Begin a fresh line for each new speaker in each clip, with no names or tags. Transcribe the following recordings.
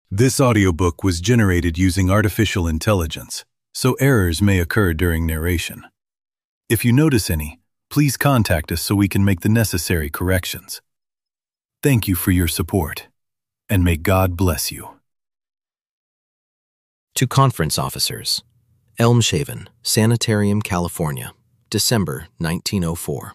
This audiobook was generated using artificial intelligence, so errors may occur during narration. If you notice any, please contact us so we can make the necessary corrections. Thank you for your support, and may God bless you.
To Conference Officers, Elmshaven, Sanitarium, California, December 1904.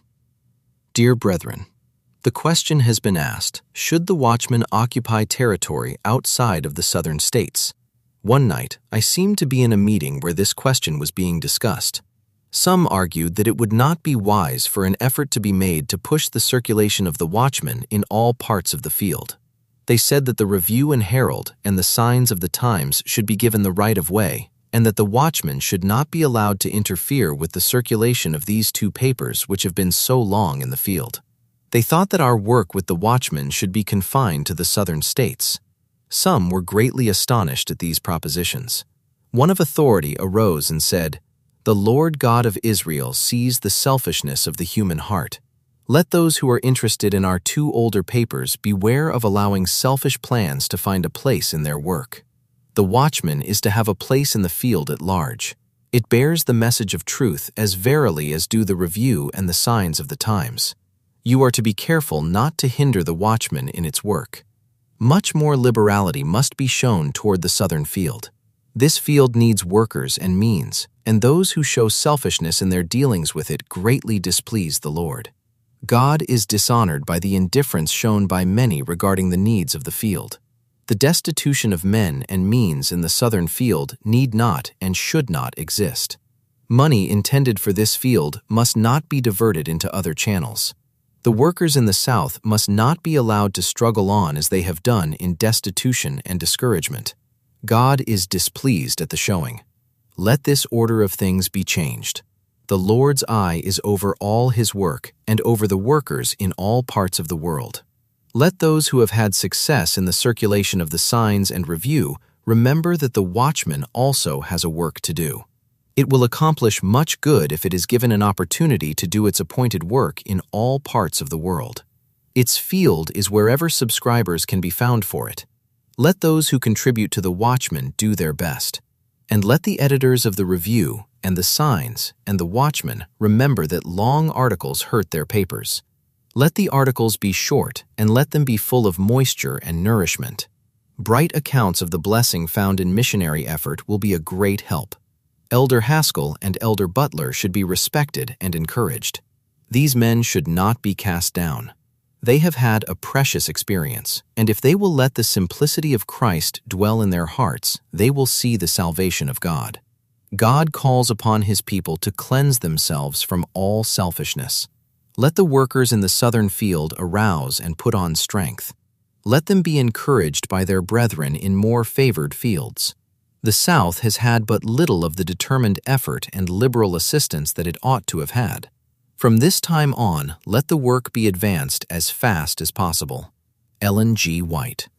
Dear Brethren, the question has been asked, should the watchman occupy territory outside of the southern states? One night, I seemed to be in a meeting where this question was being discussed. Some argued that it would not be wise for an effort to be made to push the circulation of the watchman in all parts of the field. They said that the Review and Herald and the Signs of the Times should be given the right of way, and that the watchman should not be allowed to interfere with the circulation of these two papers which have been so long in the field. They thought that our work with the watchmen should be confined to the southern states. Some were greatly astonished at these propositions. One of authority arose and said, "The Lord God of Israel sees the selfishness of the human heart. Let those who are interested in our two older papers beware of allowing selfish plans to find a place in their work. The watchman is to have a place in the field at large. It bears the message of truth as verily as do the Review and the Signs of the Times. You are to be careful not to hinder the watchman in its work. Much more liberality must be shown toward the southern field. This field needs workers and means, and those who show selfishness in their dealings with it greatly displease the Lord. God is dishonored by the indifference shown by many regarding the needs of the field. The destitution of men and means in the southern field need not and should not exist. Money intended for this field must not be diverted into other channels. The workers in the South must not be allowed to struggle on as they have done in destitution and discouragement. God is displeased at the showing. Let this order of things be changed. The Lord's eye is over all his work and over the workers in all parts of the world. Let those who have had success in the circulation of the Signs and Review remember that the watchman also has a work to do. It will accomplish much good if it is given an opportunity to do its appointed work in all parts of the world. Its field is wherever subscribers can be found for it. Let those who contribute to the watchman do their best, and let the editors of the Review and the Signs and the Watchman remember that long articles hurt their papers. Let the articles be short, and let them be full of moisture and nourishment. Bright accounts of the blessing found in missionary effort will be a great help. Elder Haskell and Elder Butler should be respected and encouraged. These men should not be cast down. They have had a precious experience, and if they will let the simplicity of Christ dwell in their hearts, they will see the salvation of God. God calls upon his people to cleanse themselves from all selfishness. Let the workers in the southern field arouse and put on strength. Let them be encouraged by their brethren in more favored fields. The South has had but little of the determined effort and liberal assistance that it ought to have had. From this time on, let the work be advanced as fast as possible. Ellen G. White.